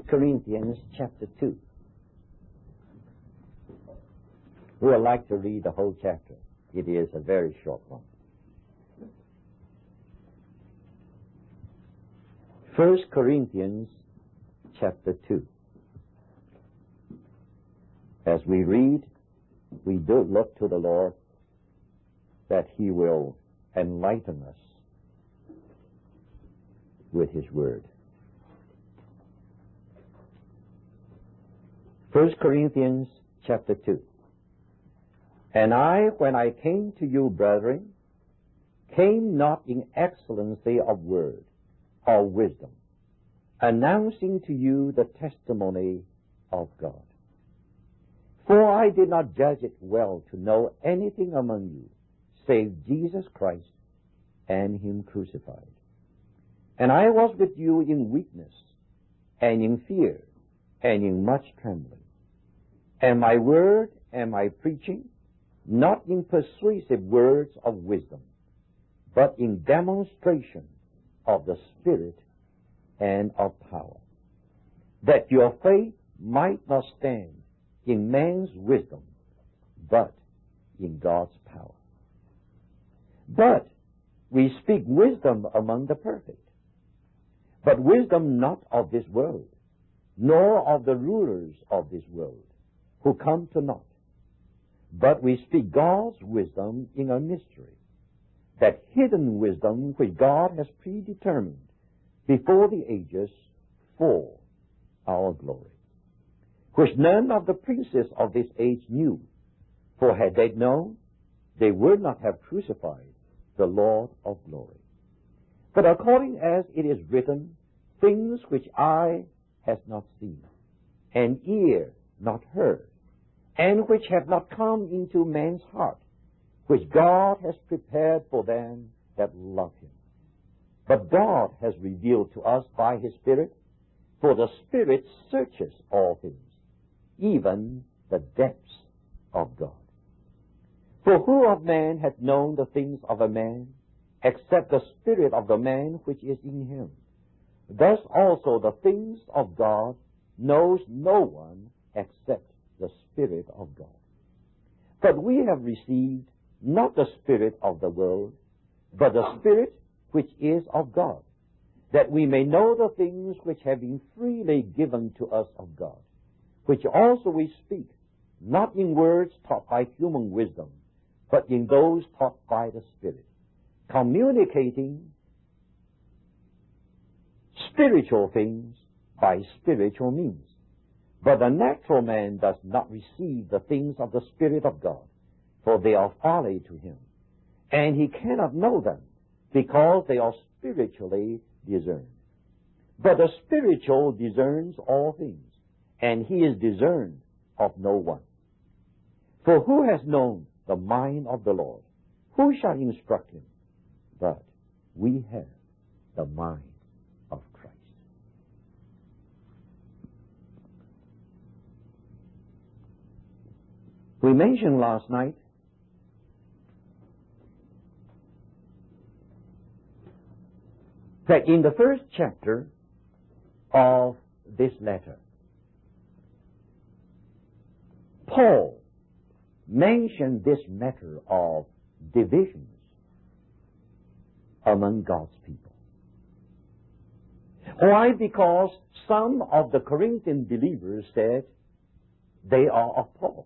Corinthians chapter 2. We would like to read the whole chapter. It is a very short one. 1 Corinthians chapter 2. As we read, we do look to the Lord that He will enlighten us with His Word. 1 Corinthians chapter 2. And I, when I came to you, brethren, came not in excellency of word or wisdom, announcing to you the testimony of God. For I did not judge it well to know anything among you, save Jesus Christ and Him crucified. And I was with you in weakness, and in fear, and in much trembling. And my word and my preaching, not in persuasive words of wisdom, but in demonstration of the Spirit and of power, that your faith might not stand in man's wisdom, but in God's power. But we speak wisdom among the perfect, but wisdom not of this world, nor of the rulers of this world, who come to naught. But we speak God's wisdom in a mystery, that hidden wisdom which God has predetermined before the ages for our glory, which none of the princes of this age knew, for had they known, they would not have crucified the Lord of glory. But according as it is written, things which eye has not seen, and ear not heard, and which have not come into man's heart, which God has prepared for them that love Him. But God has revealed to us by His Spirit, for the Spirit searches all things, even the depths of God. For who of man hath known the things of a man, except the spirit of the man which is in him? Thus also the things of God knows no one except the Spirit of God. But we have received not the spirit of the world, but the Spirit which is of God, that we may know the things which have been freely given to us of God, which also we speak, not in words taught by human wisdom, but in those taught by the Spirit, communicating spiritual things by spiritual means. But the natural man does not receive the things of the Spirit of God, for they are folly to him, and he cannot know them, because they are spiritually discerned. But the spiritual discerns all things, and he is discerned of no one. For who has known the mind of the Lord? Who shall instruct him? But we have the mind of Christ. We mentioned last night that in the first chapter of this letter, Paul mentioned this matter of divisions among God's people. Why? Because some of the Corinthian believers said they are of Paul.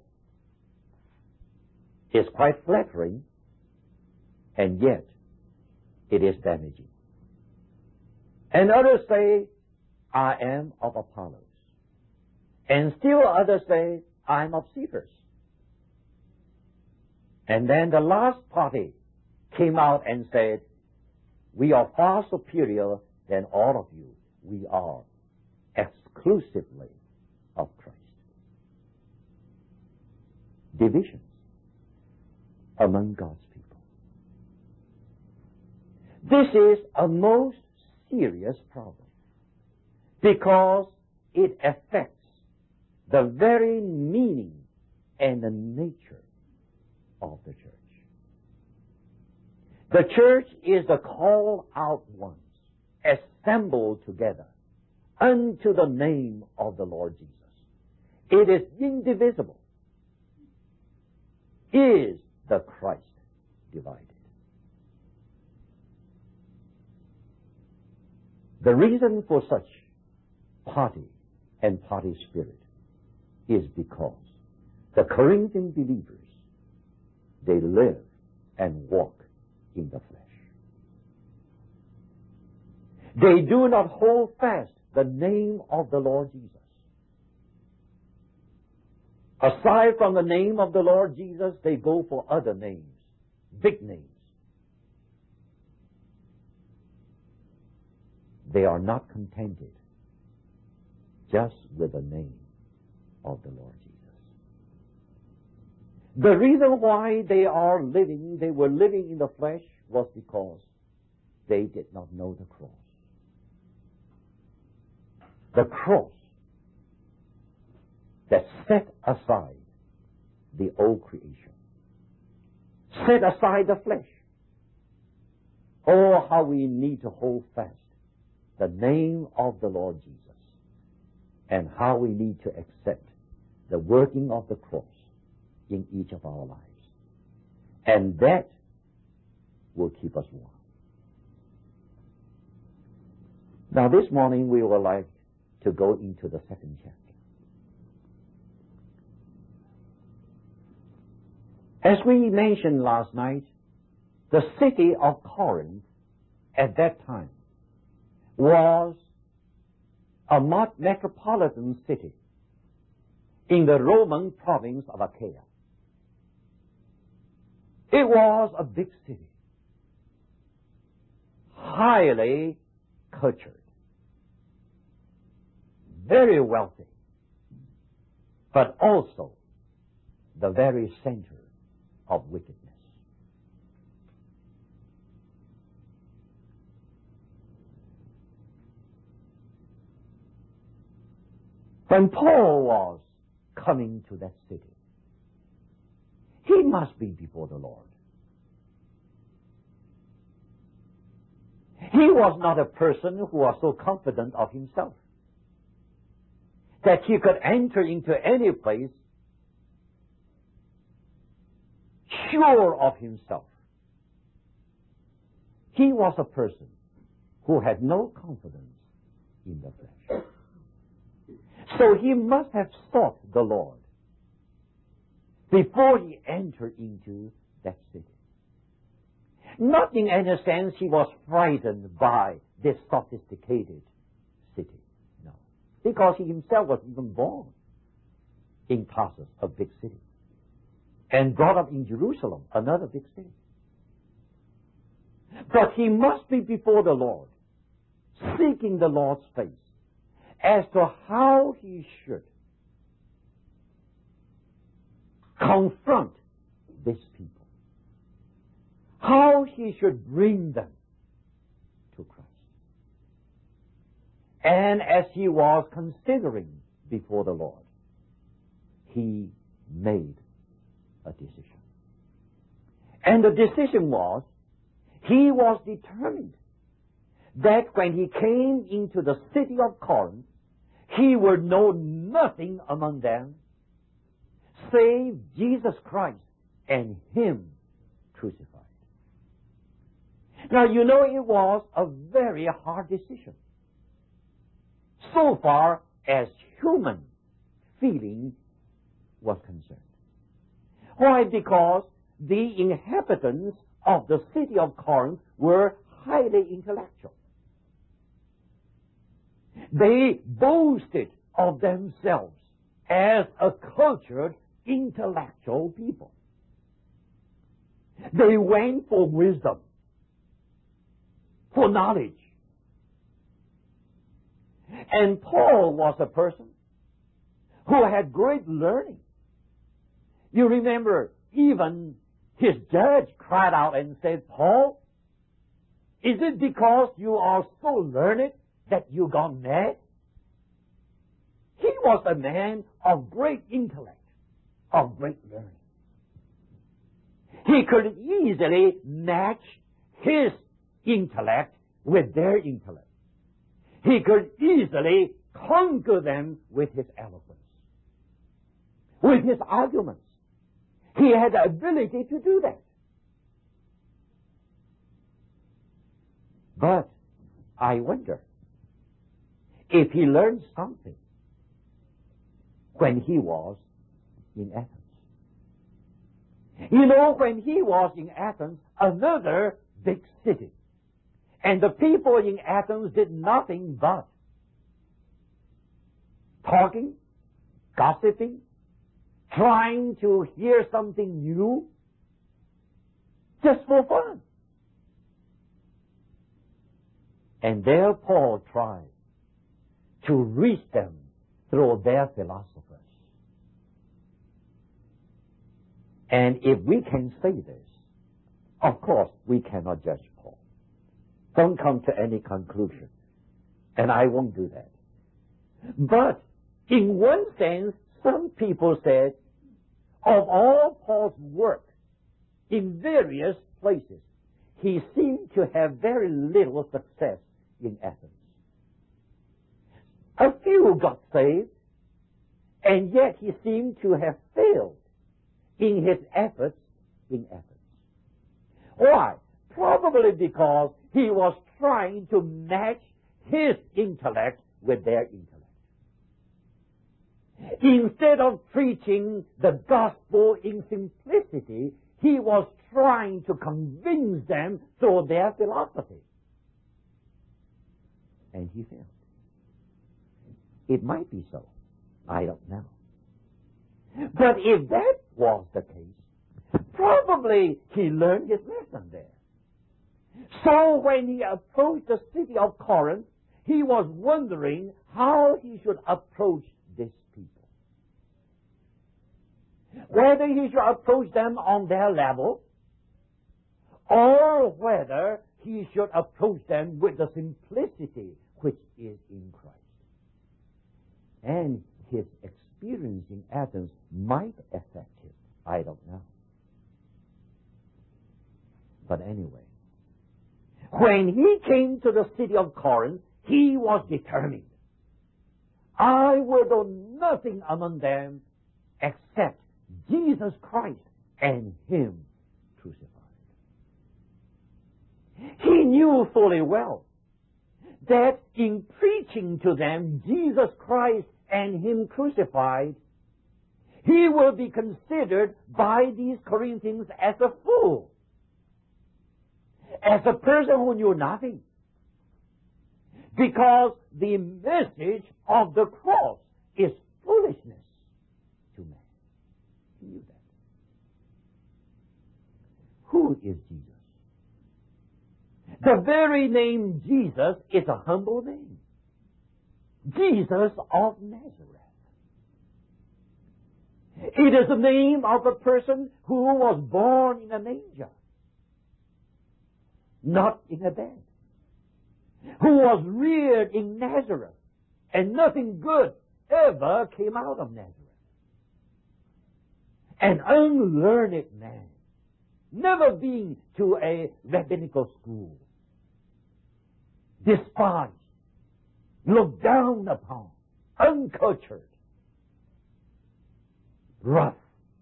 It's quite flattering, and yet it is damaging. And others say, I am of Apollos. And still others say, I'm of Cephas. And then the last party came out and said, we are far superior than all of you. We are exclusively of Christ. Divisions among God's people. This is a most serious problem, because it affects the very meaning and the nature of the church. The church is the called out ones, assembled together unto the name of the Lord Jesus. It is indivisible. Is the Christ divided? The reason for such party and party spirit is because the Corinthian believers, they live and walk in the flesh. They do not hold fast the name of the Lord Jesus. Aside from the name of the Lord Jesus, they go for other names, big names. They are not contented just with the name of the Lord Jesus. The reason why they were living in the flesh was because they did not know the cross. The cross that set aside the old creation, set aside the flesh. Oh, how we need to hold fast the name of the Lord Jesus, and how we need to accept the working of the cross in each of our lives. And that will keep us warm. Now this morning we would like to go into the second chapter. As we mentioned last night, the city of Corinth at that time was a metropolitan city in the Roman province of Achaia. It was a big city, highly cultured, very wealthy, but also the very center of wickedness. When Paul was coming to that city, he must be before the Lord. He was not a person who was so confident of himself that he could enter into any place sure of himself. He was a person who had no confidence in the flesh. So he must have sought the Lord before he entered into that city. Not in any sense he was frightened by this sophisticated city. No. Because he himself was even born in Tarsus, a big city, and brought up in Jerusalem, another big city. But he must be before the Lord, seeking the Lord's face as to how he should confront these people, how he should bring them to Christ. And as he was considering before the Lord, he made a decision. And the decision was, he was determined that when he came into the city of Corinth, he would know nothing among them save Jesus Christ and Him crucified. Now, you know, it was a very hard decision, so far as human feeling was concerned. Why? Because the inhabitants of the city of Corinth were highly intellectual. They boasted of themselves as a cultured, intellectual people. They went for wisdom, for knowledge. And Paul was a person who had great learning. You remember, even his judge cried out and said, "Paul, is it because you are so learned that you gone mad?" He was a man of great intellect, of great learning. He could easily match his intellect with their intellect. He could easily conquer them with his eloquence, with his arguments. He had the ability to do that. But I wonder if he learned something when he was in Athens. You know, when he was in Athens, another big city, and the people in Athens did nothing but talking, gossiping, trying to hear something new, just for fun. And there Paul tried to reach them through their philosophers. And if we can say this, of course we cannot judge Paul. Don't come to any conclusion. And I won't do that. But in one sense, some people said, of all Paul's work in various places, he seemed to have very little success in Athens. A few got saved, and yet he seemed to have failed in his efforts in Athens. Why? Probably because he was trying to match his intellect with their intellect. Instead of preaching the gospel in simplicity, he was trying to convince them through their philosophy. And he failed. It might be so. I don't know. But if that was the case, probably he learned his lesson there. So when he approached the city of Corinth, he was wondering how he should approach these people. Whether he should approach them on their level, or whether he should approach them with the simplicity which is in Christ. And his experience in Athens might affect him. I don't know. But anyway, when he came to the city of Corinth, he was determined. I will do nothing among them except Jesus Christ and Him crucified. He knew fully well that in preaching to them Jesus Christ and Him crucified, he will be considered by these Corinthians as a fool, as a person who knew nothing, because the message of the cross is foolishness to man. He knew that. Who is Jesus? The very name Jesus is a humble name. Jesus of Nazareth. It is the name of a person who was born in a manger, not in a bed, who was reared in Nazareth, and nothing good ever came out of Nazareth. An unlearned man, never been to a rabbinical school, despised, looked down upon, uncultured, rough,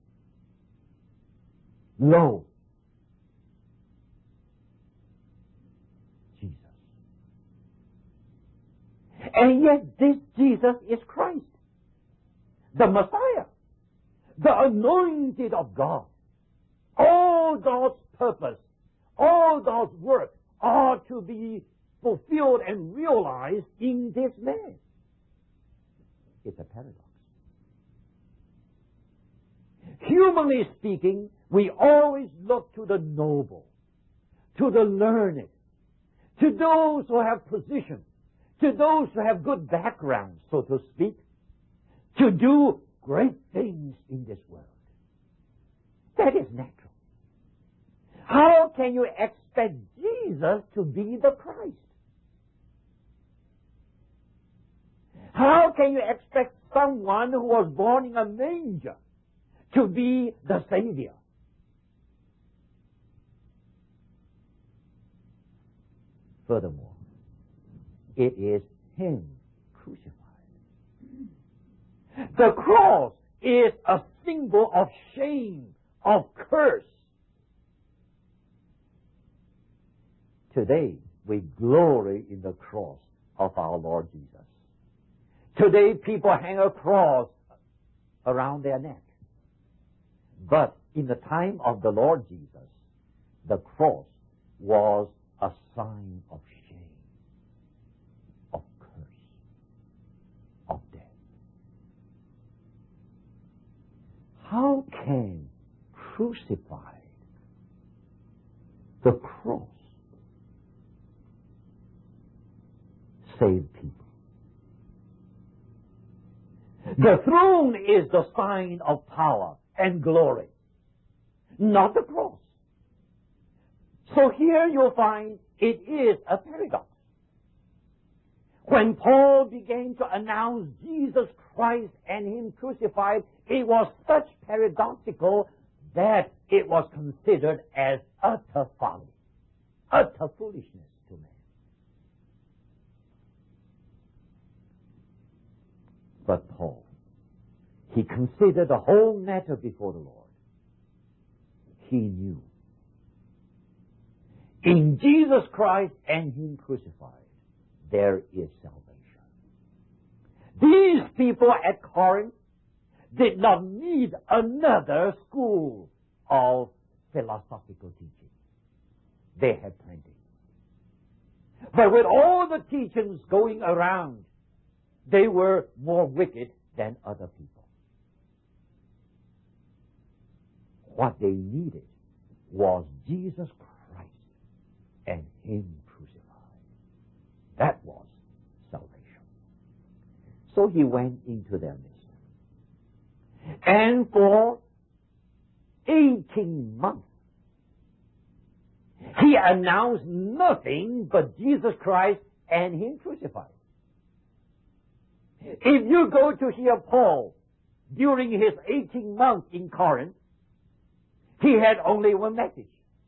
low. Jesus. And yet this Jesus is Christ, the Messiah, the anointed of God. All God's purpose, all God's work are to be fulfilled and realized in this man. It's a paradox. Humanly speaking, we always look to the noble, to the learned, to those who have position, to those who have good background, so to speak, to do great things in this world. That is natural. How can you expect Jesus to be the Christ? How can you expect someone who was born in a manger to be the Savior? Furthermore, it is Him crucified. The cross is a symbol of shame, of curse. Today, we glory in the cross of our Lord Jesus. Today, people hang a cross around their neck. But in the time of the Lord Jesus, the cross was a sign of shame, of curse, of death. How can crucified, the cross, save people? The throne is the sign of power and glory, not the cross. So here you'll find it is a paradox. When Paul began to announce Jesus Christ and Him crucified, it was such paradoxical that it was considered as utter folly, utter foolishness to man. But Paul, he considered the whole matter before the Lord. He knew in Jesus Christ and Him crucified, there is salvation. These people at Corinth did not need another school of philosophical teaching. They had plenty. But with all the teachings going around, they were more wicked than other people. What they needed was Jesus Christ and Him crucified. That was salvation. So He went into their midst. And for 18 months, He announced nothing but Jesus Christ and Him crucified. If you go to hear Paul during his 18 months in Corinth, he had only one message.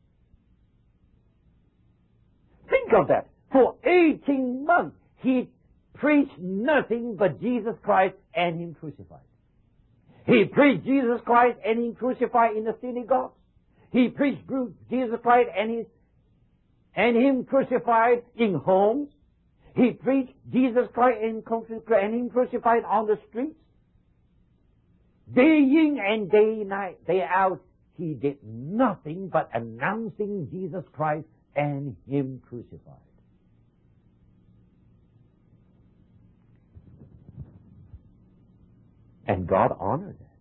Think of that. For 18 months, he preached nothing but Jesus Christ and Him crucified. He preached Jesus Christ and Him crucified in the synagogues. He preached Jesus Christ and Him crucified in homes. He preached Jesus Christ and Him crucified on the streets. Day in and day out, He did nothing but announcing Jesus Christ and Him crucified. And God honored that.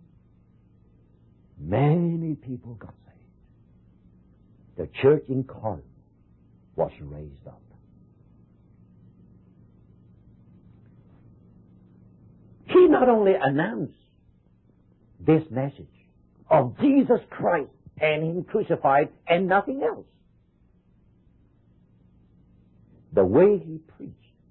Many people got saved. The church in Corinth was raised up. He not only announced this message of Jesus Christ and Him crucified and nothing else. The way He preached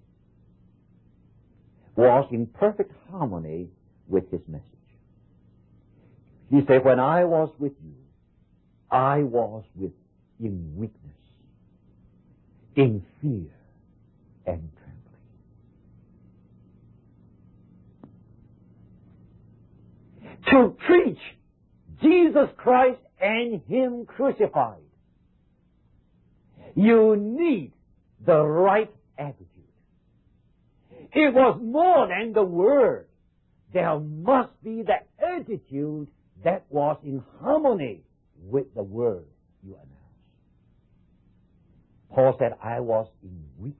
was in perfect harmony with His message. He said, when I was with you, I was in weakness, in fear, and trembling. To preach Jesus Christ and Him crucified, you need the right attitude. It was more than the word. There must be the attitude that was in harmony with the word you announced. Paul said, I was in weakness,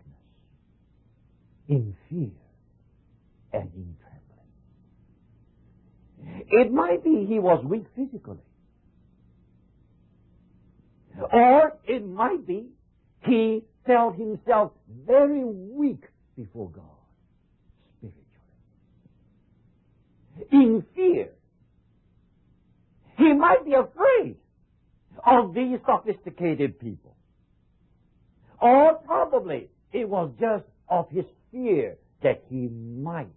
in fear, and in trembling. It might be he was weak physically. Or it might be he felt himself very weak before God, spiritually. In fear. He might be afraid of these sophisticated people. Or probably it was just of his fear that he might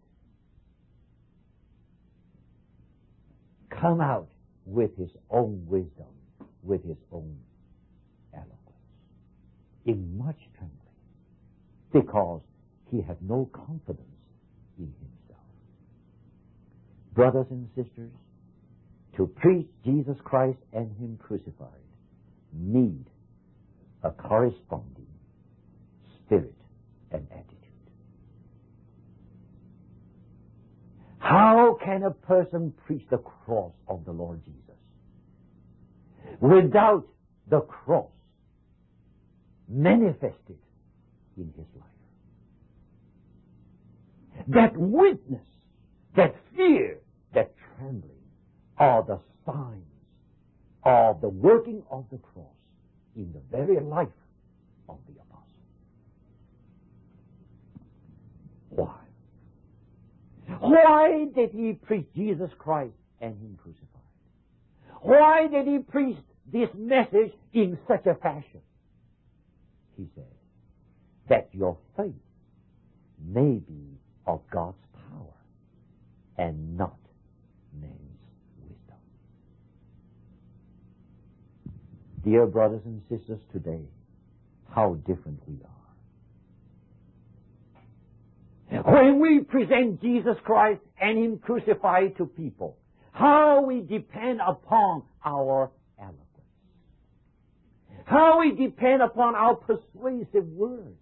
come out with his own wisdom, with his own eloquence, in much trembling, because he had no confidence in himself. Brothers and sisters, to preach Jesus Christ and him crucified need a corresponding spirit and attitude. How can a person preach the cross of the Lord Jesus without the cross manifested in his life? That witness, that fear, that trembling are the signs of the working of the cross in the very life of the apostle. Why? Why did he preach Jesus Christ and him crucified? Why did he preach this message in such a fashion? He said, that your faith may be of God's power and not man's wisdom. Dear brothers and sisters, today, how different we are. When we present Jesus Christ and him crucified to people, how we depend upon our eloquence. How we depend upon our persuasive words.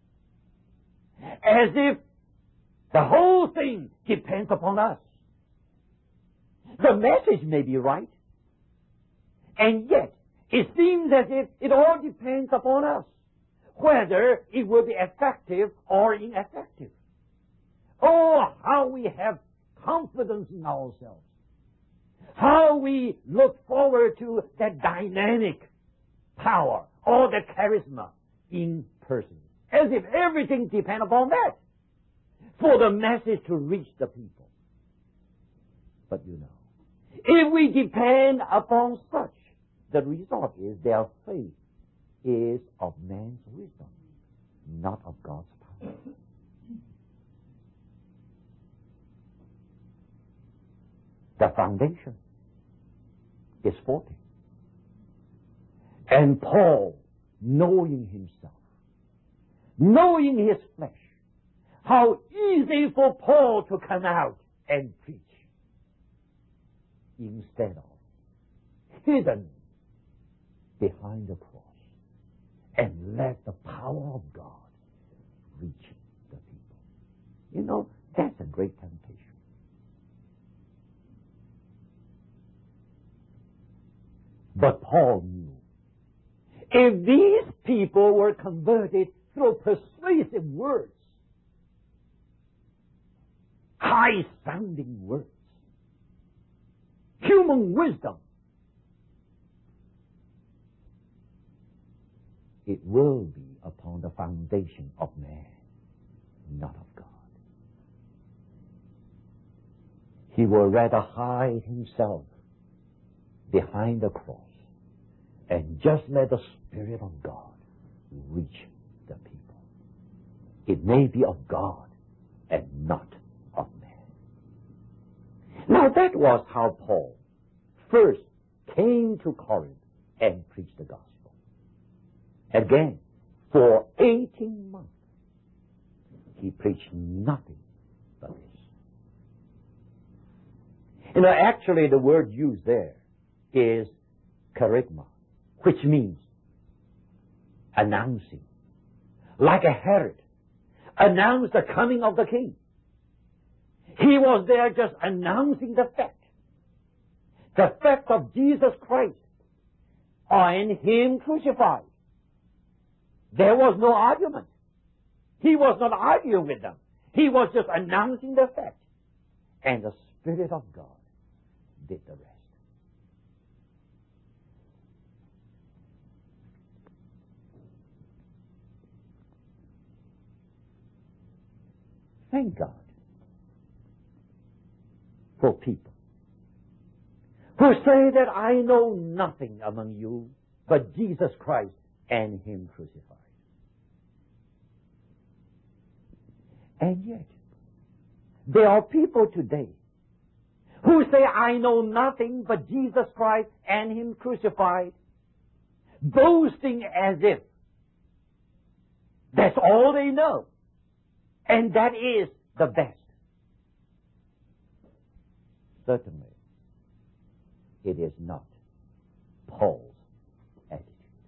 As if the whole thing depends upon us. The message may be right, and yet it seems as if it all depends upon us, whether it will be effective or ineffective. Oh, how we have confidence in ourselves. How we look forward to that dynamic power or the charisma in person. As if everything depends upon that for the message to reach the people. But you know, if we depend upon such, the result is their faith is of man's wisdom, not of God's power. The foundation is faulty. And Paul, knowing himself, knowing his flesh, how easy for Paul to come out and preach instead of hidden behind the cross and let the power of God reach the people. You know, that's a great temptation. But Paul knew if these people were converted through persuasive words, high-sounding words, human wisdom, it will be upon the foundation of man, not of God. He will rather hide himself behind the cross and just let the Spirit of God reach the people. It may be of God and not of man. Now that was how Paul first came to Corinth and preached the gospel. Again, for 18 months, he preached nothing but this. You know, actually the word used there is kerygma, which means announcing. Like a Herod announced the coming of the king. He was there just announcing the fact of Jesus Christ and him crucified. There was no argument. He was not arguing with them. He was just announcing the fact. And the Spirit of God did the rest. Thank God for people who say that I know nothing among you but Jesus Christ and him crucified. And yet, there are people today who say I know nothing but Jesus Christ and him crucified, boasting as if that's all they know. And that is the best. Certainly, it is not Paul's attitude.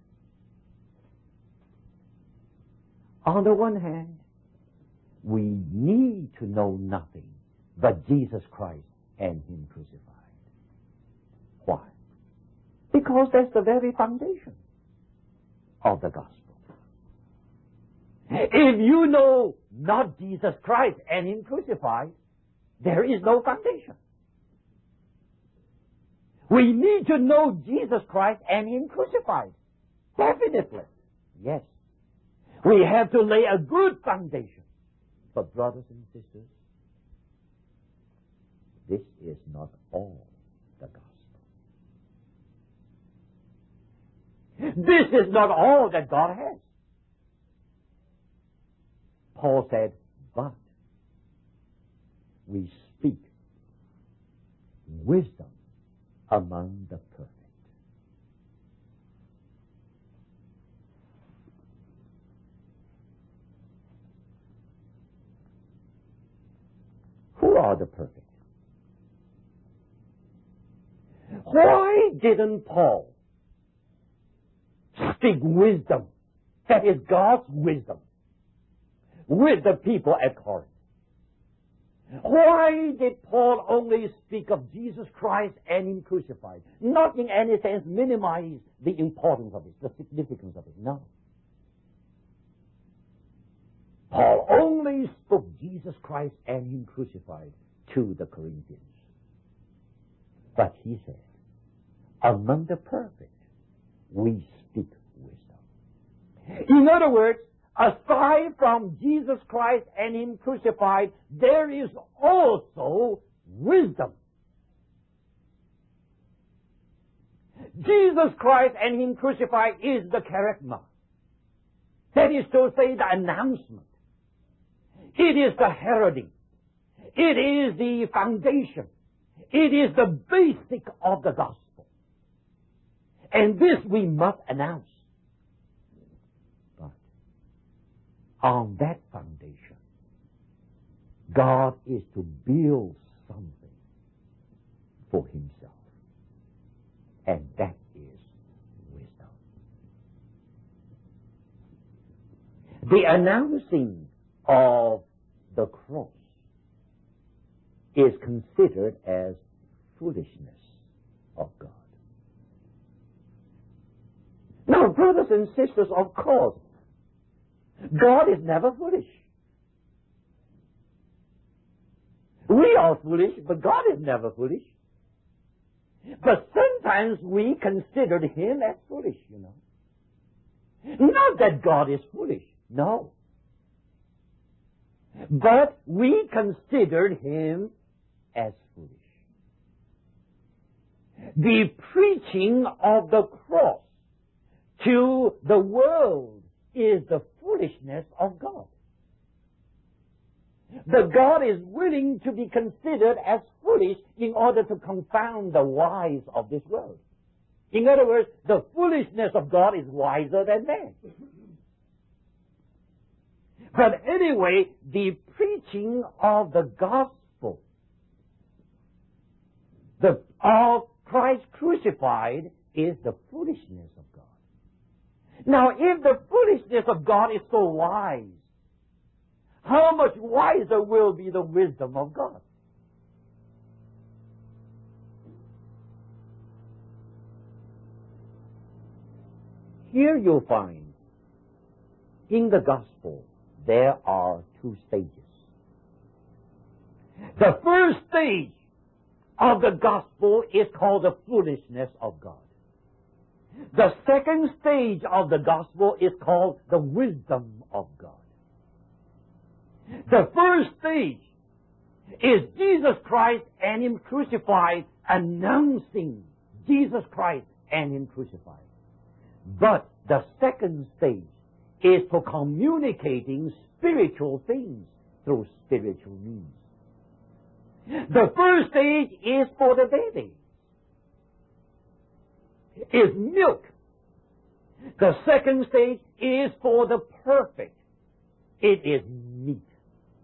On the one hand, we need to know nothing but Jesus Christ and Him crucified. Why? Because that's the very foundation of the gospel. If you know not Jesus Christ and Him crucified, there is no foundation. We need to know Jesus Christ and Him crucified. Definitely. Yes. We have to lay a good foundation. But brothers and sisters, this is not all the gospel. This is not all that God has. Paul said, but we speak wisdom among the perfect. Who are the perfect? Why didn't Paul speak wisdom, that is God's wisdom, with the people at Corinth? Why did Paul only speak of Jesus Christ and Him crucified? Not in any sense minimize the importance of it, the significance of it. No. Paul only spoke Jesus Christ and Him crucified to the Corinthians. But he said, among the perfect, we speak wisdom. In other words, aside from Jesus Christ and Him crucified, there is also wisdom. Jesus Christ and Him crucified is the charisma. That is to say, the announcement. It is the heralding. It is the foundation. It is the basic of the gospel. And this we must announce. But on that foundation, God is to build something for Himself. And that is wisdom. The announcing of the cross is considered as foolishness of God. Now, brothers and sisters, of course, God is never foolish. We are foolish, but God is never foolish. But sometimes we considered Him as foolish, you know. Not that God is foolish, no. But we considered Him as foolish. The preaching of the cross to the world is the foolishness of God. But God is willing to be considered as foolish in order to confound the wise of this world. In other words, the foolishness of God is wiser than man. But anyway, the preaching of the gospel of Christ crucified is the foolishness of God. Now, if the foolishness of God is so wise, how much wiser will be the wisdom of God? Here you'll find in the gospel there are two stages. The first stage of the gospel is called the foolishness of God. The second stage of the gospel is called the wisdom of God. The first stage is Jesus Christ and Him crucified, announcing Jesus Christ and Him crucified. But the second stage is for communicating spiritual things through spiritual means. The first stage is for the baby. Is milk. The second stage is for the perfect. It is meat.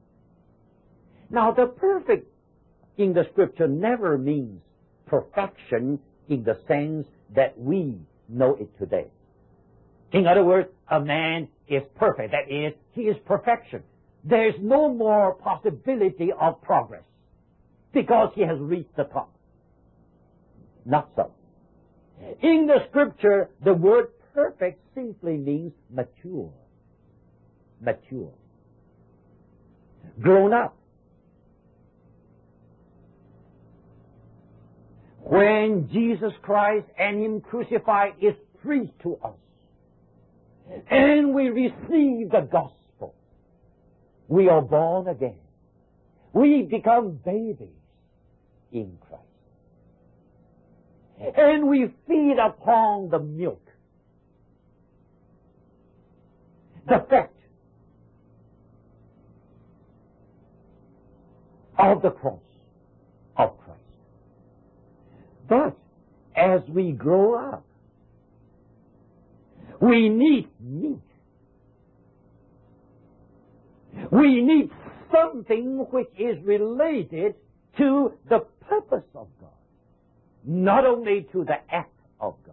Now, the perfect in the Scripture never means perfection in the sense that we know it today. In other words, a man is perfect. That is, he is perfection. There's no more possibility of progress because he has reached the top. Not so. In the Scripture, the word perfect simply means mature. Mature. Grown up. When Jesus Christ and Him crucified is preached to us, and we receive the gospel, we are born again. We become babies in Christ. And we feed upon the milk, the fat of the cross of Christ. But as we grow up, we need meat. We need something which is related to the purpose of God, not only to the act of God.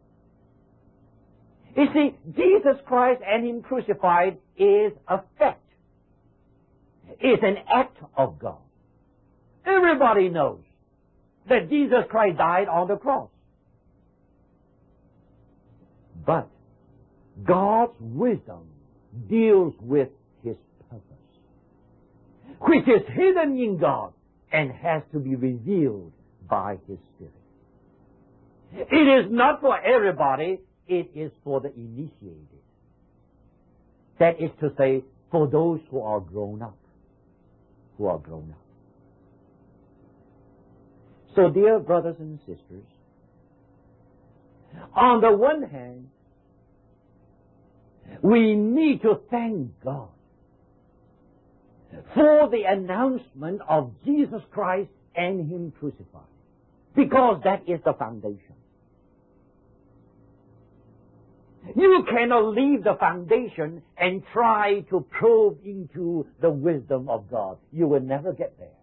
You see, Jesus Christ and Him crucified is a fact. It's an act of God. Everybody knows that Jesus Christ died on the cross. But God's wisdom deals with His purpose, which is hidden in God and has to be revealed by His Spirit. It is not for everybody, it is for the initiated. That is to say, for those who are grown up. Who are grown up. So, dear brothers and sisters, on the one hand, we need to thank God for the announcement of Jesus Christ and Him crucified, because that is the foundation. You cannot leave the foundation and try to probe into the wisdom of God. You will never get there.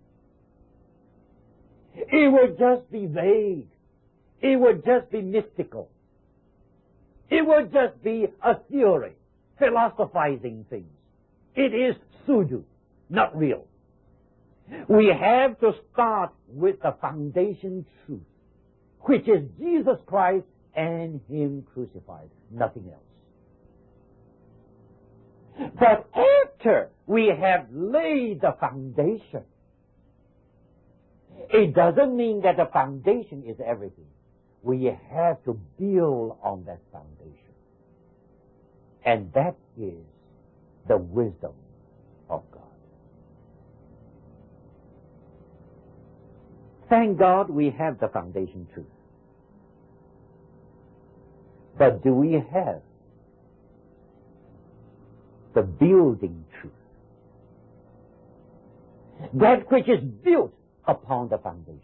It would just be vague. It would just be mystical. It would just be a theory, philosophizing things. It is pseudo, not real. We have to start with the foundation truth, which is Jesus Christ and Him crucified, nothing else. But after we have laid the foundation, it doesn't mean that the foundation is everything. We have to build on that foundation. And that is the wisdom of God. Thank God we have the foundation truth. But do we have the building truth? That which is built upon the foundation.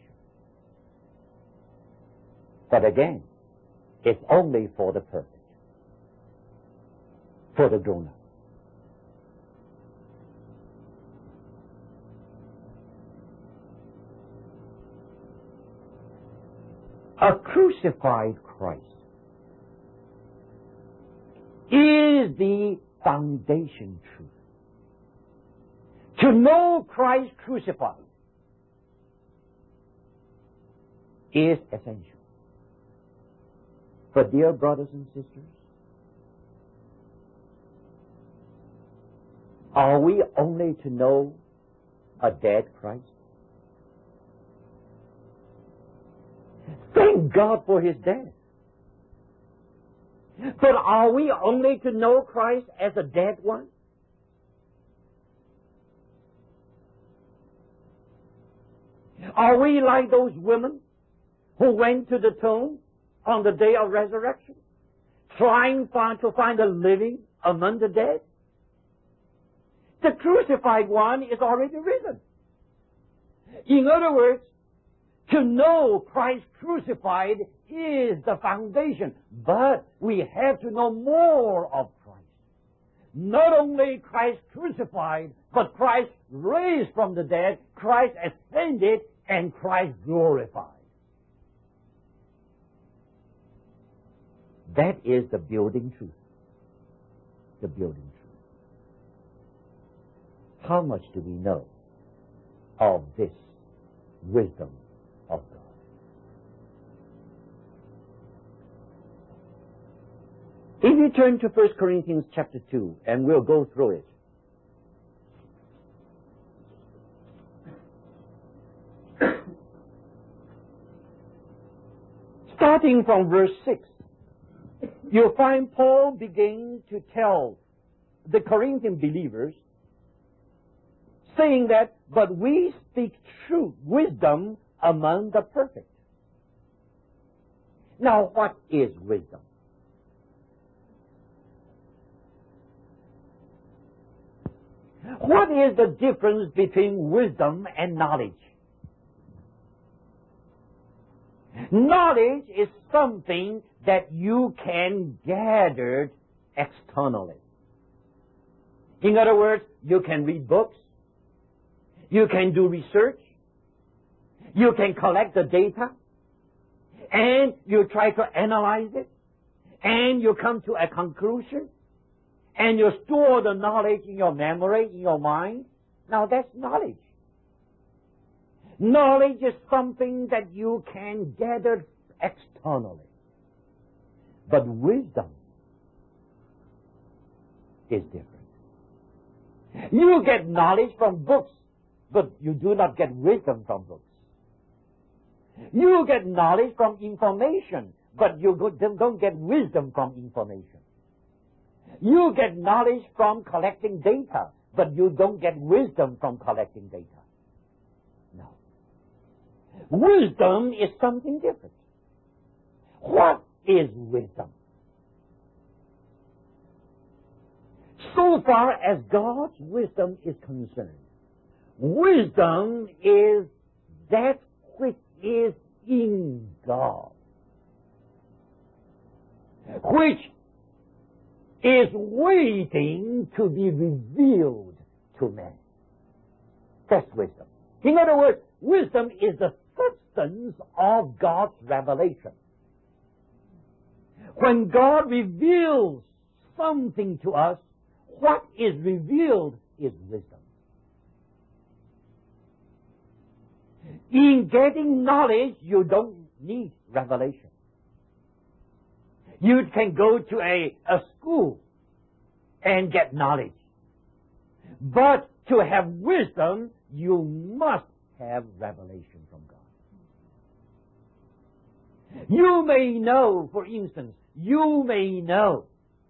But again, it's only for the perfect, for the grown-up. A crucified Christ is the foundation truth. To know Christ crucified is essential. But dear brothers and sisters, are we only to know a dead Christ? Thank God for His death. But are we only to know Christ as a dead one? Are we like those women who went to the tomb on the day of resurrection, trying to find a living among the dead? The crucified one is already risen. In other words, to know Christ crucified is the foundation, but we have to know more of Christ. not only Christ crucified, but Christ raised from the dead, Christ ascended, and Christ glorified. That is the building truth. The building truth. How much do we know of this wisdom of God? If you turn to 1 Corinthians chapter 2, and we'll go through it. Starting from verse 6, you'll find Paul begin to tell the Corinthian believers, saying that, but we speak truth, wisdom among the perfect. Now, what is wisdom? What is the difference between wisdom and knowledge? Knowledge is something that you can gather externally. In other words, you can read books, you can do research, you can collect the data, and you try to analyze it, and you come to a conclusion, and you store the knowledge in your memory, in your mind. Now that's knowledge. Knowledge is something that you can gather externally. But wisdom is different. You get knowledge from books, but you do not get wisdom from books. You get knowledge from information, but you don't get wisdom from information. You get knowledge from collecting data, but you don't get wisdom from collecting data. No. Wisdom is something different. What is wisdom? So far as God's wisdom is concerned, wisdom is that which is in God, which is waiting to be revealed to man. That's wisdom. In other words, wisdom is the substance of God's revelation. When God reveals something to us, what is revealed is wisdom. In getting knowledge, you don't need revelation. You can go to a school and get knowledge. But to have wisdom, you must have revelation from God. You may know, for instance, you may know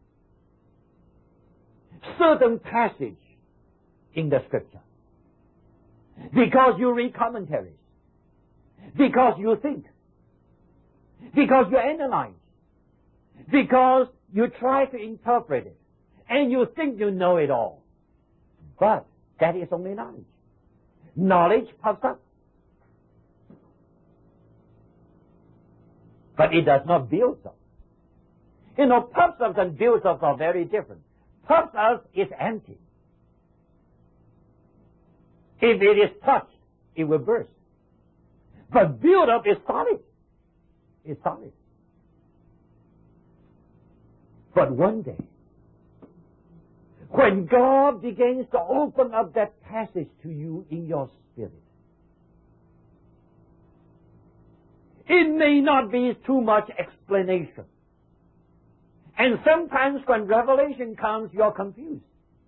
certain passage in the Scripture because you read commentaries, because you think, because you analyze, because you try to interpret it, and you think you know it all. But that is only knowledge. Knowledge puffs up, but it does not build up. You know, puffs up and builds up are very different. Puffs up is empty. If it is touched, it will burst. But build up is solid. It's solid. But one day, when God begins to open up that passage to you in your spirit, it may not be too much explanation. And sometimes when revelation comes, you're confused.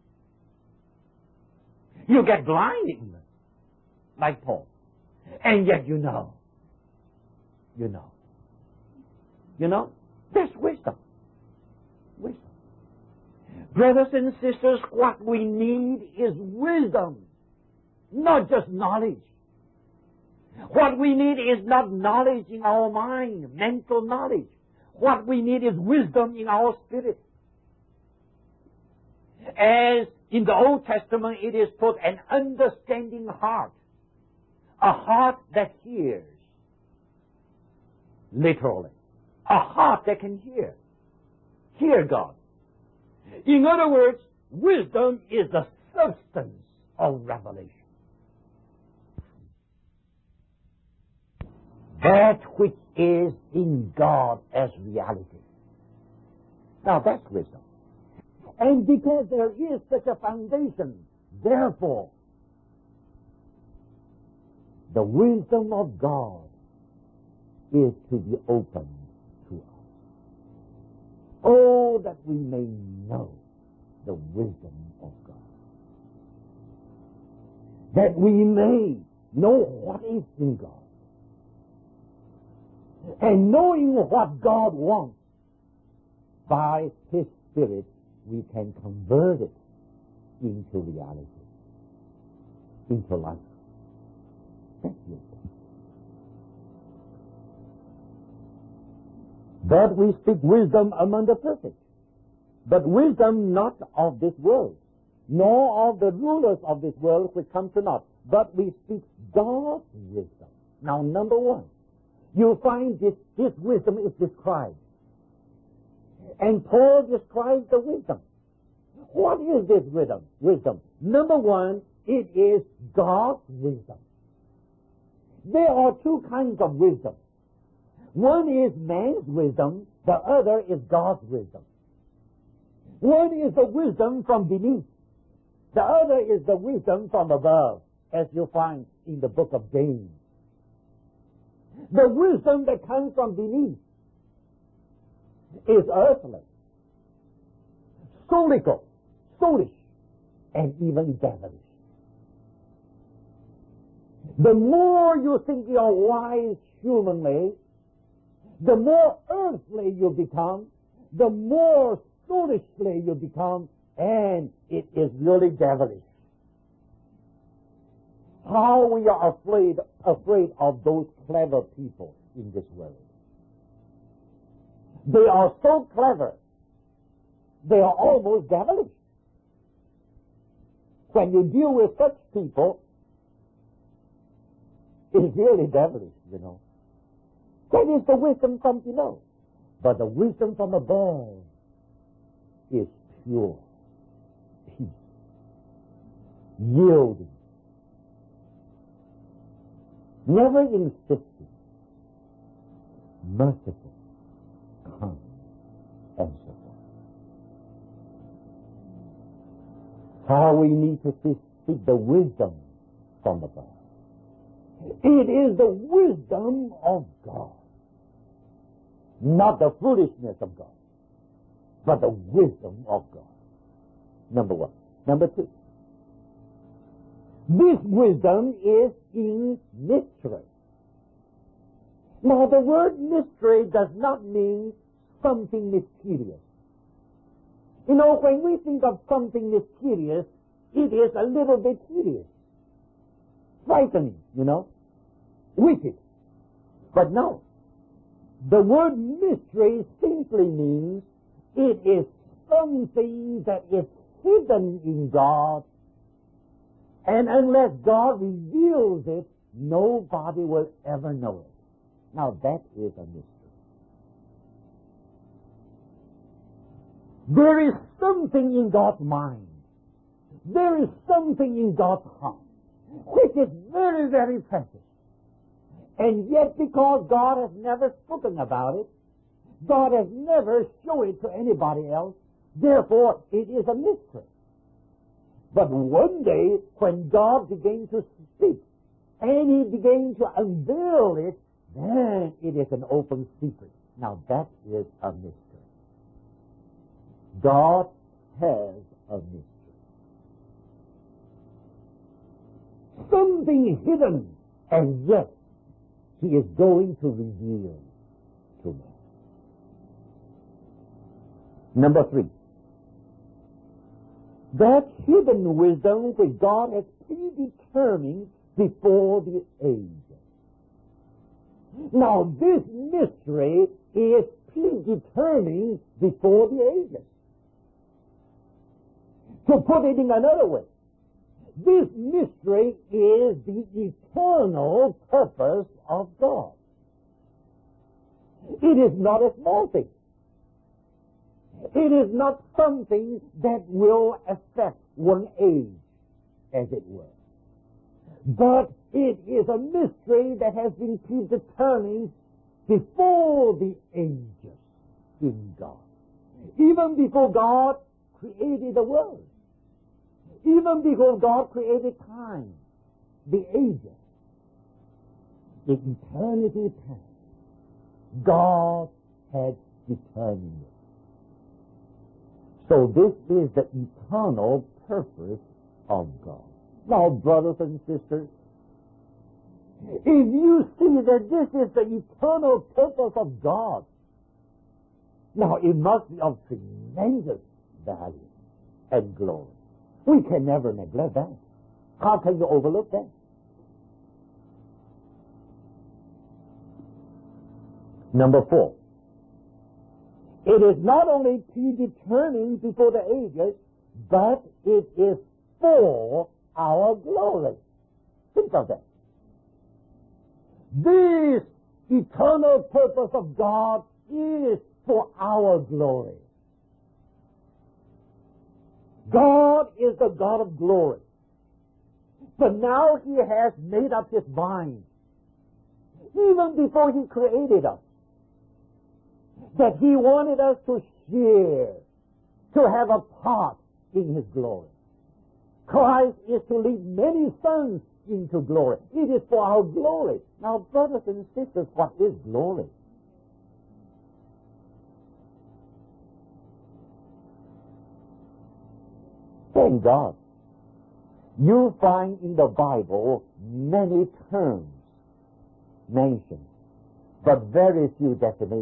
You get blinded, like Paul. And yet you know. You know. You know? That's wisdom. Wisdom. Brothers and sisters, what we need is wisdom, not just knowledge. What we need is not knowledge in our mind, mental knowledge. What we need is wisdom in our spirit. As in the Old Testament, it is put an understanding heart, a heart that hears, literally, a heart that can hear God. In other words, wisdom is the substance of revelation. That which is in God as reality. Now that's wisdom. And because there is such a foundation, therefore, the wisdom of God is to be opened to us. Oh, that we may know the wisdom of God. That we may know what is in God. And knowing what God wants, by His Spirit, we can convert it into reality, into life. That's wisdom. But we speak wisdom among the perfect, but wisdom not of this world, nor of the rulers of this world which come to naught, but we speak God's wisdom. Now, number one, you'll find this wisdom is described. And Paul describes the wisdom. What is this wisdom? Number one, it is God's wisdom. There are two kinds of wisdom. One is man's wisdom, the other is God's wisdom. One is the wisdom from beneath, the other is the wisdom from above, as you'll find in the book of James. The wisdom that comes from beneath is earthly, soulical, soulish, and even devilish. The more you think you're wise humanly, the more earthly you become, the more soulishly you become, and it is really devilish. How we are afraid of those clever people in this world. They are so clever, they are almost devilish. When you deal with such people, it's really devilish, you know. That is the wisdom from below. But the wisdom from above is pure, peace, yielding, never insisting, merciful, kind, and so forth. How we need to seek the wisdom from above. It is the wisdom of God, not the foolishness of God, but the wisdom of God. Number one. Number two, this wisdom is in mystery. Now, the word mystery does not mean something mysterious. You know, when we think of something mysterious, it is a little bit tedious, frightening, you know, wicked. But no, the word mystery simply means it is something that is hidden in God, and unless God reveals it, nobody will ever know it. Now that is a mystery. There is something in God's mind. There is something in God's heart which is very, very precious. And yet, because God has never spoken about it, God has never shown it to anybody else, therefore it is a mystery. But one day, when God began to speak, and He began to unveil it, then it is an open secret. Now that is a mystery. God has a mystery. Something hidden, and yet He is going to reveal to man. Number three, that hidden wisdom which God has predetermined before the age. Now, this mystery is predetermined before the ages. To put it in another way, this mystery is the eternal purpose of God. It is not a small thing. It is not something that will affect one age, as it were. But it is a mystery that has been predetermined before the ages in God. Even before God created the world. Even before God created time, the ages. The eternity past, God had determined it. So this is the eternal purpose of God. Now, brothers and sisters, if you see that this is the eternal purpose of God, now it must be of tremendous value and glory. We can never neglect that. How can you overlook that? Number 4. It is not only predetermined before the ages, but it is for our glory. Think of that. This eternal purpose of God is for our glory. God is the God of glory. But now He has made up His mind, even before He created us, that He wanted us to share, to have a part in His glory. Christ is to lead many sons into glory. It is for our glory. Now, brothers and sisters, what is glory? Thank God. You find in the Bible many terms mentioned, but very few definitions.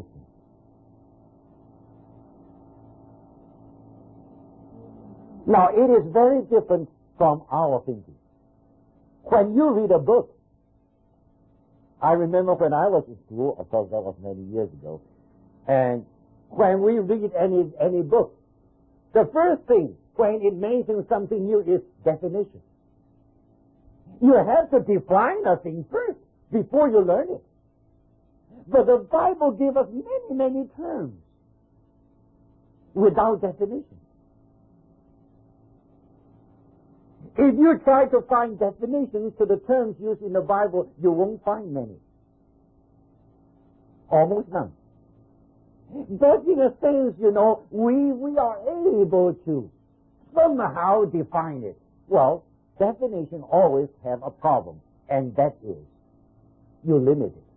Now, it is very different from our thinking. When you read a book, I remember when I was in school, of course that was many years ago, and when we read any book, the first thing when it mentions something new is definition. You have to define a thing first before you learn it. But the Bible gives us many, many terms without definition. If you try to find definitions to the terms used in the Bible, you won't find many. Almost none. But in a sense, you know, we are able to somehow define it. Well, definition always have a problem, and that is you limit it.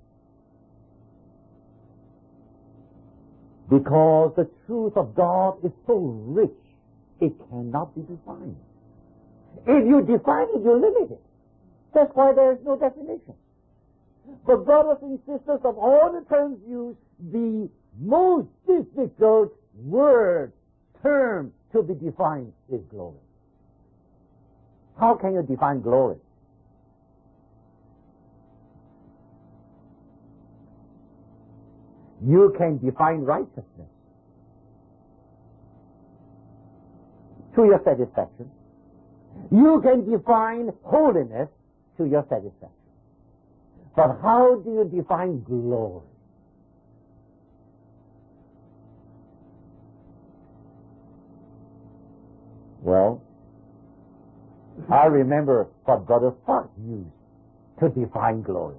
Because the truth of God is so rich, it cannot be defined. If you define it, you limit it. That's why there is no definition. But brothers and sisters, of all the terms used, the most difficult word, term to be defined is glory. How can you define glory? You can define righteousness to your satisfaction. You can define holiness to your satisfaction. But how do you define glory? Well, I remember what Brother Fox used to define glory.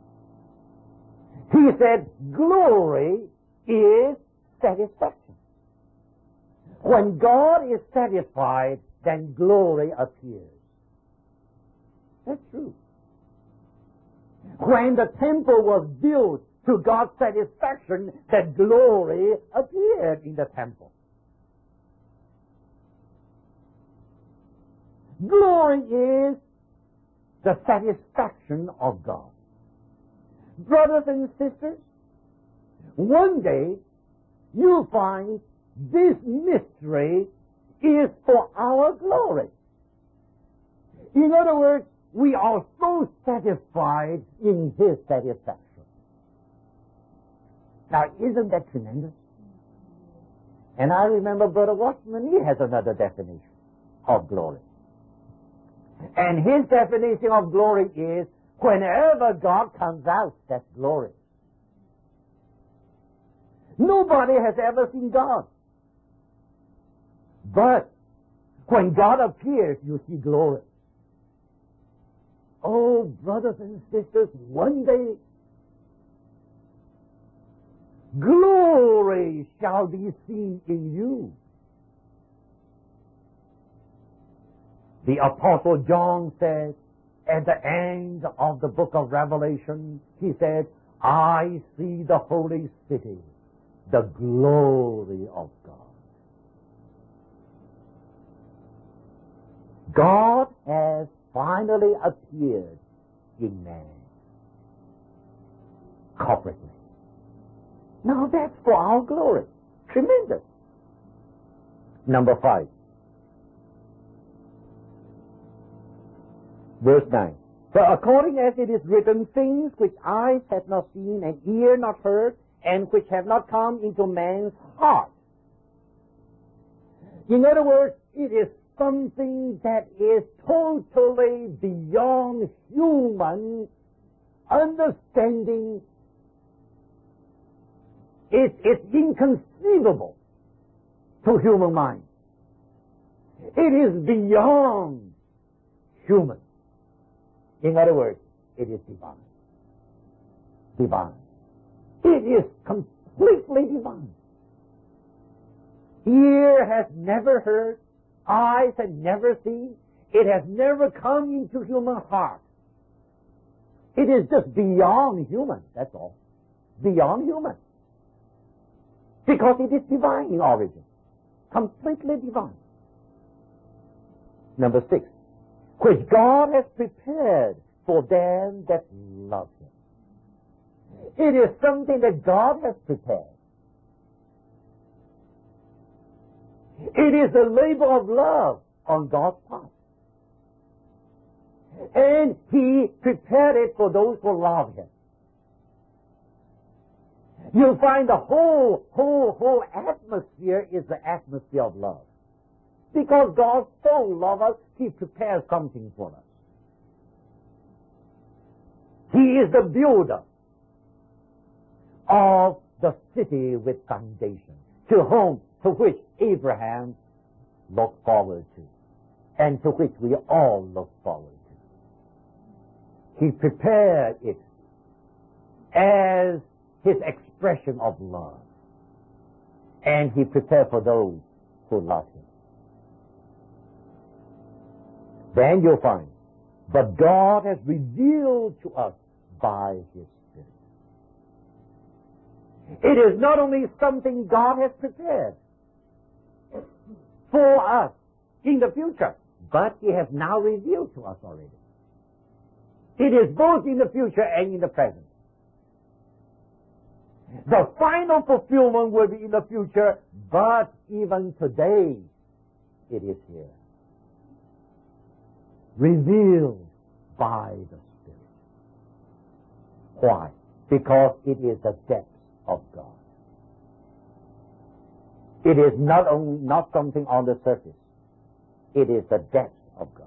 He said, glory is satisfaction. When God is satisfied, then glory appears. That's true. When the temple was built to God's satisfaction, that glory appeared in the temple. Glory is the satisfaction of God. Brothers and sisters, one day you'll find this mystery is for our glory. In other words, we are so satisfied in His satisfaction. Now, isn't that tremendous? And I remember Brother Watchman, he has another definition of glory. And his definition of glory is, whenever God comes out, that's glory. Nobody has ever seen God. But when God appears, you see glory. Oh, brothers and sisters, one day glory shall be seen in you. The Apostle John said, at the end of the book of Revelation, he said, I see the holy city, the glory of God. God has finally appeared in man, corporately. Now that's for our glory. Tremendous. Number 5. Verse 9. For according as it is written, things which eyes have not seen and ear not heard, and which have not come into man's heart. In other words, it is something that is totally beyond human understanding. It's inconceivable to human mind. It is beyond human. In other words, it is divine. Divine. It is completely divine. Ear has never heard, eyes have never seen, it has never come into human heart. It is just beyond human, that's all. Beyond human. Because it is divine in origin. Completely divine. Number 6. Which God has prepared for them that love Him. It is something that God has prepared. It is a labor of love on God's part. And He prepared it for those who love Him. You'll find the whole atmosphere is the atmosphere of love. Because God so loves us, He prepares something for us. He is the builder of the city with foundation, to which Abraham looked forward to, and to which we all look forward to. He prepared it as His expression of love, and He prepared for those who love Him. Then you'll find, but God has revealed to us by His Spirit. It is not only something God has prepared for us in the future, but He has now revealed to us already. It is both in the future and in the present. The final fulfillment will be in the future, but even today it is here. Revealed by the Spirit. Why? Because it is the depth of God. It is not something on the surface. It is the depth of God.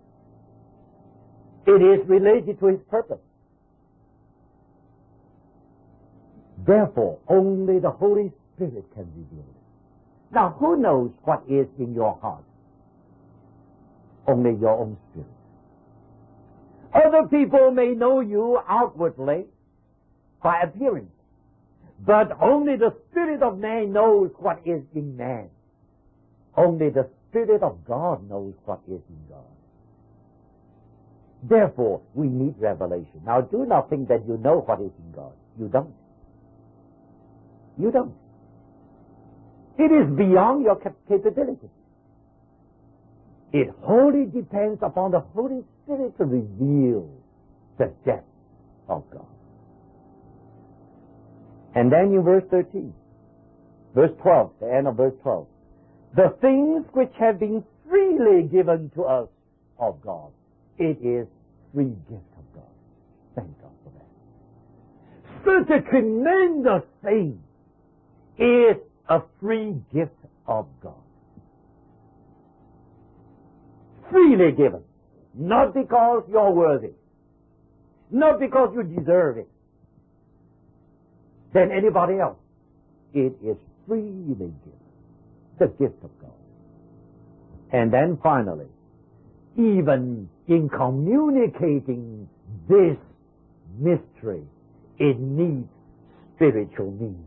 It is related to His purpose. Therefore, only the Holy Spirit can reveal it. Now, who knows what is in your heart? Only your own spirit. Other people may know you outwardly by appearance, but only the Spirit of man knows what is in man. Only the Spirit of God knows what is in God. Therefore, we need revelation. Now, do not think that you know what is in God. You don't. You don't. It is beyond your capability. It wholly depends upon the Holy Spirit to reveal the depth of God. And then in verse 13, verse 12, the end of verse 12, the things which have been freely given to us of God, it is free gift of God. Thank God for that. Such a tremendous thing is a free gift of God. Freely given. Not because you're worthy. Not because you deserve it. Than anybody else. It is freely given. The gift of God. And then finally, even in communicating this mystery, it needs spiritual means.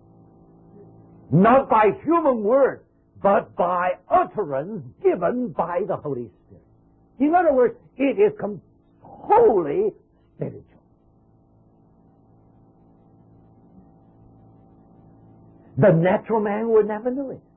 Not by human words, but by utterance given by the Holy Spirit. In other words, it is wholly spiritual. The natural man will never know it.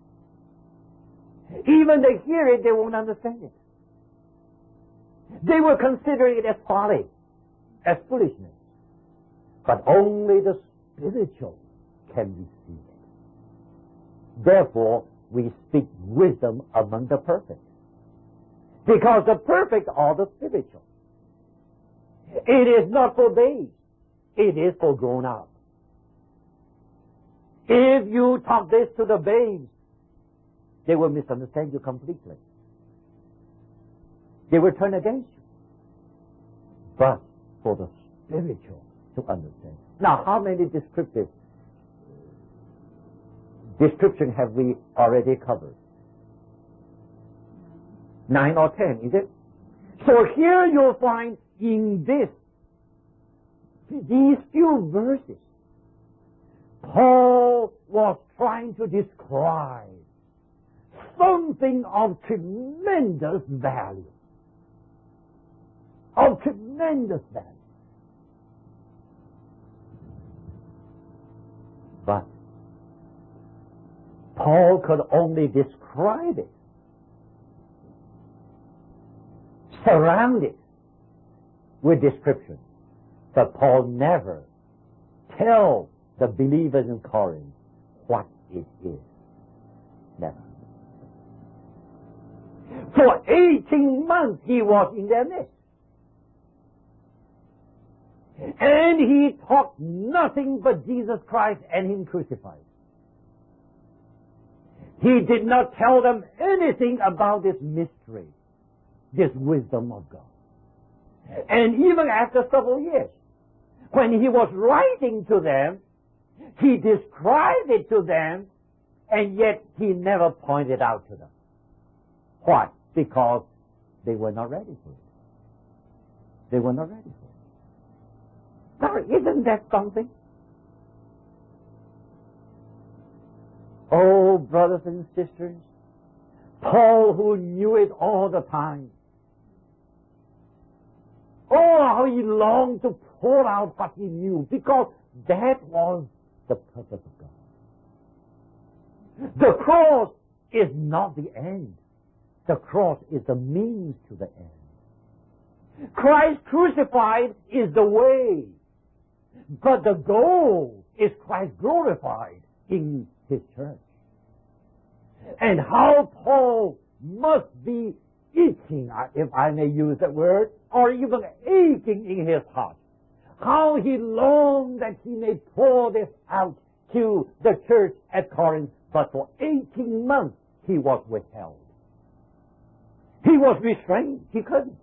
Even they hear it, they won't understand it. They will consider it as folly, as foolishness. But only the spiritual can receive it. Therefore, we speak wisdom among the perfect. Because the perfect are the spiritual. It is not for babes. It is for grown-ups. If you talk this to the babes, they will misunderstand you completely. They will turn against you. But for the spiritual to understand. Now, how many descriptions have we already covered? 9 or 10, is it? So here you'll find in these few verses, Paul was trying to describe something of tremendous value. Of tremendous value. But Paul could only describe it, surround it with description. But Paul never tells the believers in Corinth what it is. Never. For 18 months he was in their midst. And he taught nothing but Jesus Christ and Him crucified. He did not tell them anything about this mystery, this wisdom of God. And even after several years, when he was writing to them, he described it to them, and yet he never pointed out to them. Why? Because they were not ready for it. They were not ready for it. Now, isn't that something? Oh, brothers and sisters, Paul, who knew it all the time. Oh, how he longed to pour out what he knew, because that was the purpose of God. The cross is not the end. The cross is the means to the end. Christ crucified is the way, but the goal is Christ glorified in His church. And how Paul must be itching, if I may use that word, or even aching in his heart. How he longed that he may pour this out to the church at Corinth, but for 18 months he was withheld. He was restrained. He couldn't.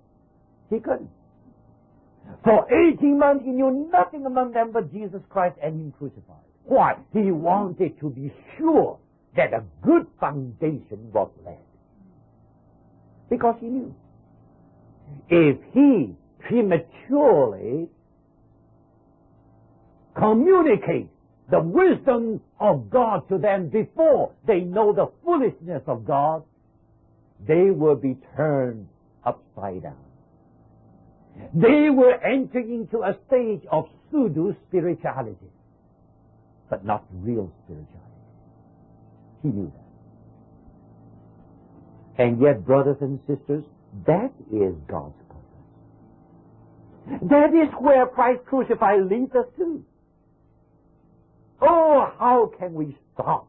For 18 months he knew nothing among them but Jesus Christ and Him crucified. Why? He wanted to be sure that a good foundation was laid. Because he knew if he prematurely communicates the wisdom of God to them before they know the foolishness of God, they will be turned upside down. They will enter into a stage of pseudo-spirituality, but not real spirituality. He knew that. And yet, brothers and sisters, that is God's purpose. That is where Christ crucified leads us to. Oh, how can we stop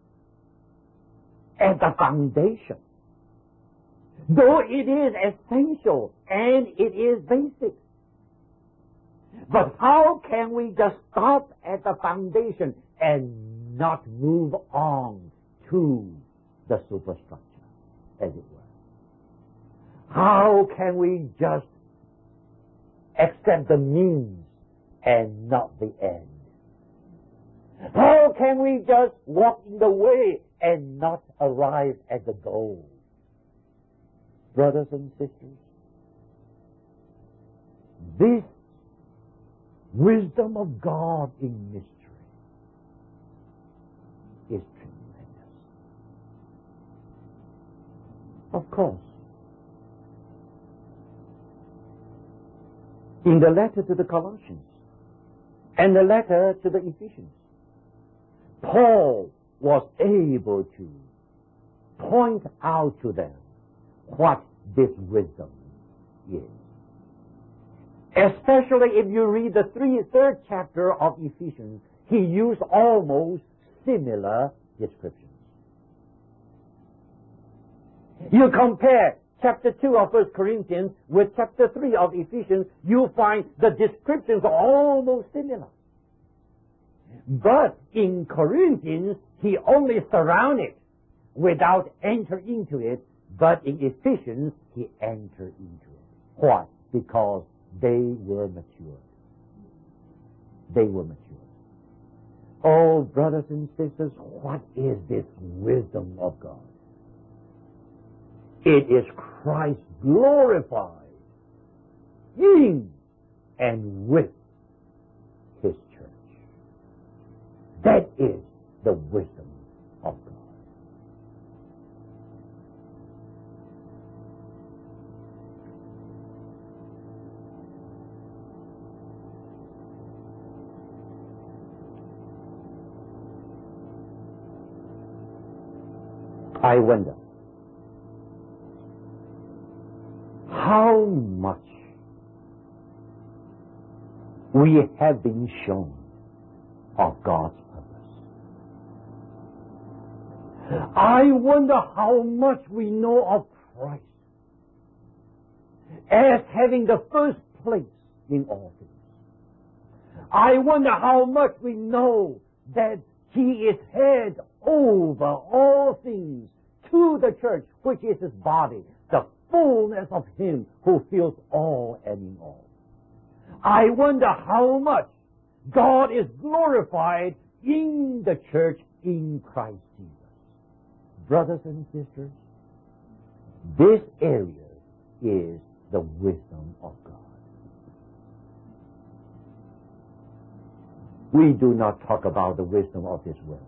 at the foundation? Though it is essential and it is basic. But how can we just stop at the foundation and not move on to the superstructure, as it were? How can we just accept the means and not the end? How can we just walk in the way and not arrive at the goal? brothers and sisters, this wisdom of God in mystery is tremendous. Of course, in the letter to the Colossians and the letter to the Ephesians, Paul was able to point out to them what this wisdom is. Especially if you read the third chapter of Ephesians, he used almost similar descriptions. You compare chapter 2 of 1 Corinthians with chapter 3 of Ephesians, you find the descriptions are almost similar. But in Corinthians, he only surrounded without entering into it, but in Ephesians, he entered into it. Why? Because they were mature. They were mature. Oh, brothers and sisters, what is this wisdom of God? It is Christ glorified in and with His church. That is the wisdom of God. I wonder how much we have been shown of God's purpose. I wonder how much we know of Christ as having the first place in all things. I wonder how much we know that He is head over all things to the church, which is His body, the fullness of Him who fills all and in all. I wonder how much God is glorified in the church in Christ Jesus. Brothers and sisters, this area is the wisdom of God. We do not talk about the wisdom of this world.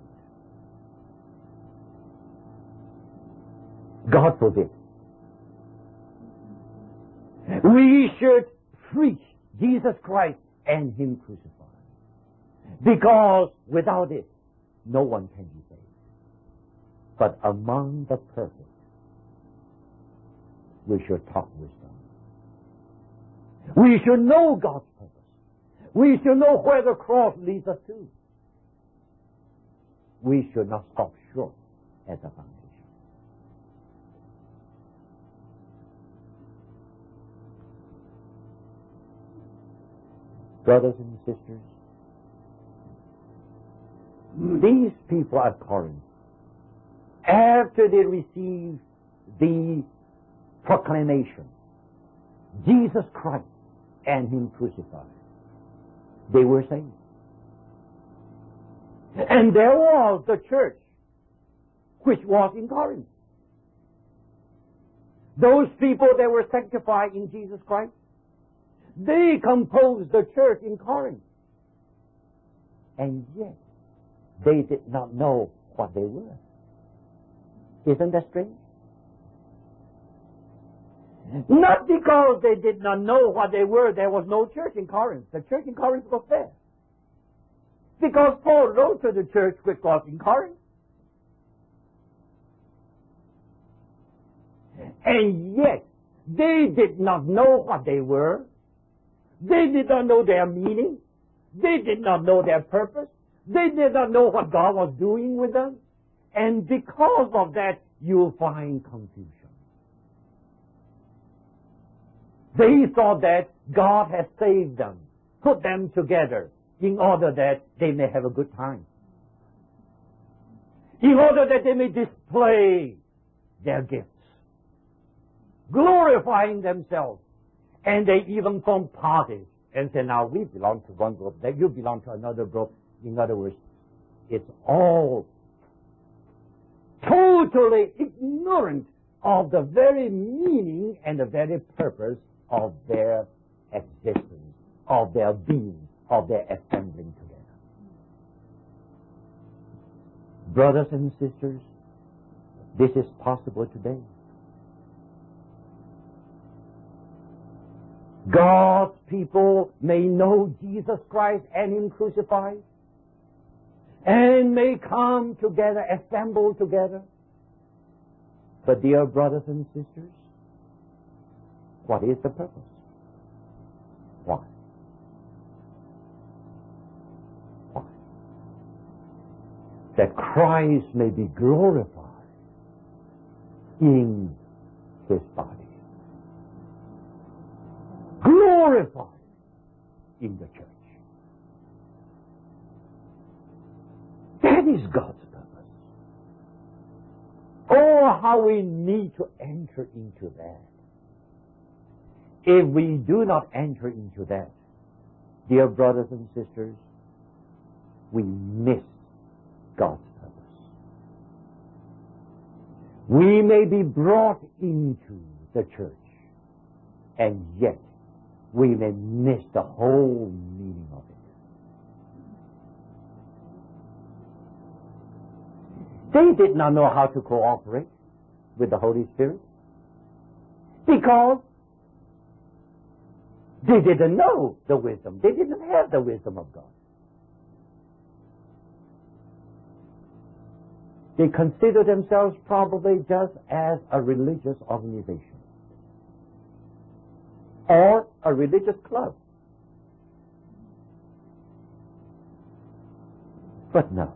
God forbid. We should preach Jesus Christ and Him crucified. Because without it, no one can be saved. But among the perfect, we should talk wisdom. We should know God's purpose. We should know where the cross leads us to. We should not stop short at the foundation. Brothers and sisters, these people at Corinth, after they received the proclamation, Jesus Christ and Him crucified, they were saved. And there was the church which was in Corinth. Those people that were sanctified in Jesus Christ, they composed the church in Corinth. And yet, they did not know what they were. Isn't that strange? Not because they did not know what they were, there was no church in Corinth. The church in Corinth was there. Because Paul wrote to the church which was in Corinth. And yet, they did not know what they were. They did not know their meaning. They did not know their purpose. They did not know what God was doing with them. And because of that, you'll find confusion. They thought that God has saved them, put them together, in order that they may have a good time. In order that they may display their gifts, glorifying themselves. And they even form parties and say, now we belong to one group, that you belong to another group. In other words, it's all totally ignorant of the very meaning and the very purpose of their existence, of their being, of their assembling together. Brothers and sisters, this is possible today. God's people may know Jesus Christ and Him crucified, and may come together, assemble together. But dear brothers and sisters, what is the purpose? Why? Why? That Christ may be glorified in His body. Glorified in the church. That is God's purpose. Oh, how we need to enter into that. If we do not enter into that, dear brothers and sisters, we miss God's purpose. We may be brought into the church, and yet we may miss the whole meaning of it. They did not know how to cooperate with the Holy Spirit because they didn't know the wisdom. They didn't have the wisdom of God. They considered themselves probably just as a religious organization or a religious club. But no.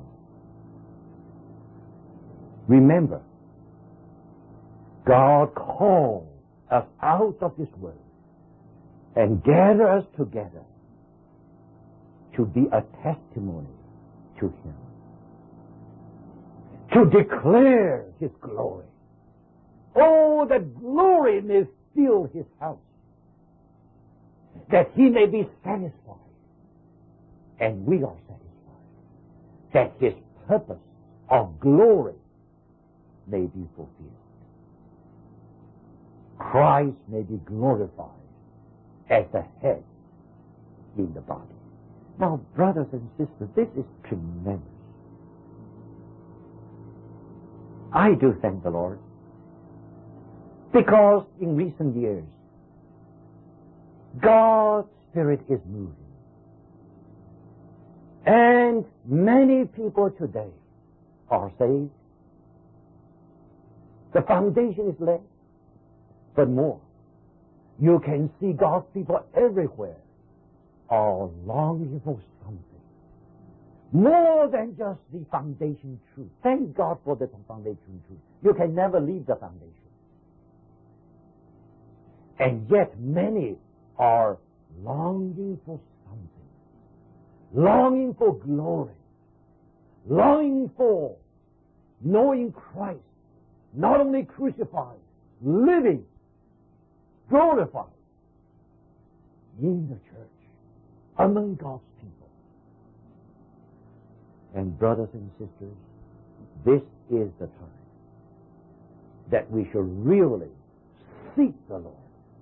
Remember, God called us out of this world and gathered us together to be a testimony to Him, to declare His glory. Oh, that glory may fill His house, that He may be satisfied, and we are satisfied, that His purpose of glory may be fulfilled. Christ may be glorified as the head in the body. Now, brothers and sisters, this is tremendous. I do thank the Lord because in recent years, God's Spirit is moving. And many people today are saved. The foundation is laid. But more, you can see God's people everywhere are longing for something more than just the foundation truth. Thank God for the foundation truth. You can never leave the foundation. And yet many are longing for something, longing for glory, longing for knowing Christ, not only crucified, living, glorified in the church, among God's people. And brothers and sisters, this is the time that we should really seek the Lord,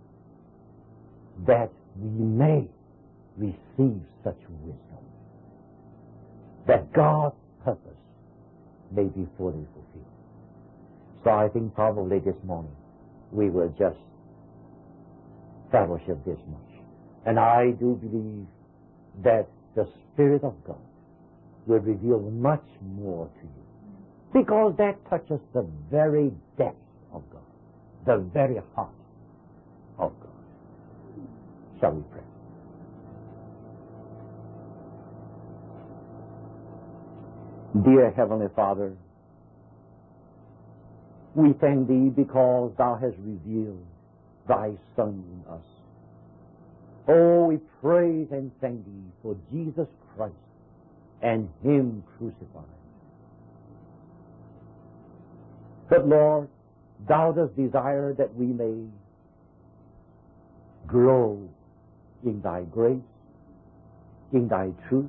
that we may receive such wisdom, that God's purpose may be fully fulfilled. So I think probably this morning we will just fellowship this much. And I do believe that the Spirit of God will reveal much more to you, because that touches the very depth of God, the very heart of God. Shall we pray? Dear Heavenly Father, we thank Thee because Thou hast revealed Thy Son in us. Oh, we praise and thank Thee for Jesus Christ and Him crucified. But Lord, Thou dost desire that we may grow in Thy grace, in Thy truth.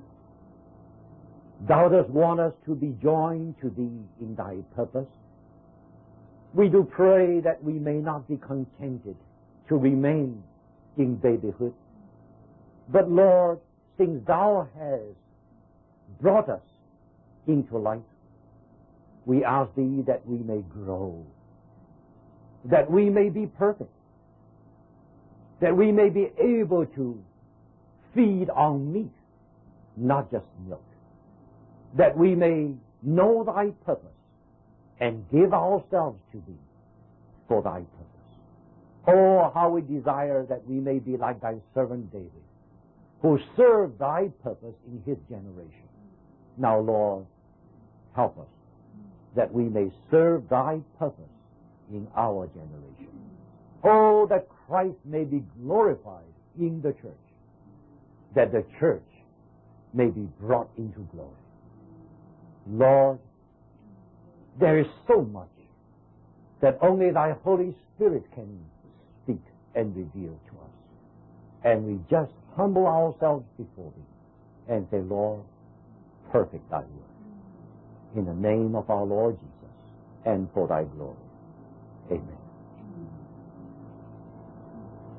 Thou dost want us to be joined to Thee in Thy purpose. We do pray that we may not be contented to remain in babyhood. But Lord, since Thou hast brought us into life, we ask Thee that we may grow, that we may be perfect, that we may be able to feed on meat, not just milk, that we may know Thy purpose and give ourselves to Thee for Thy purpose. Oh, how we desire that we may be like Thy servant David, who served Thy purpose in his generation. Now, Lord, help us that we may serve Thy purpose in our generation. Oh, that Christ may be glorified in the church, that the church may be brought into glory. Lord, there is so much that only Thy Holy Spirit can speak and reveal to us. And we just humble ourselves before Thee and say, Lord, perfect Thy word. In the name of our Lord Jesus and for Thy glory. Amen.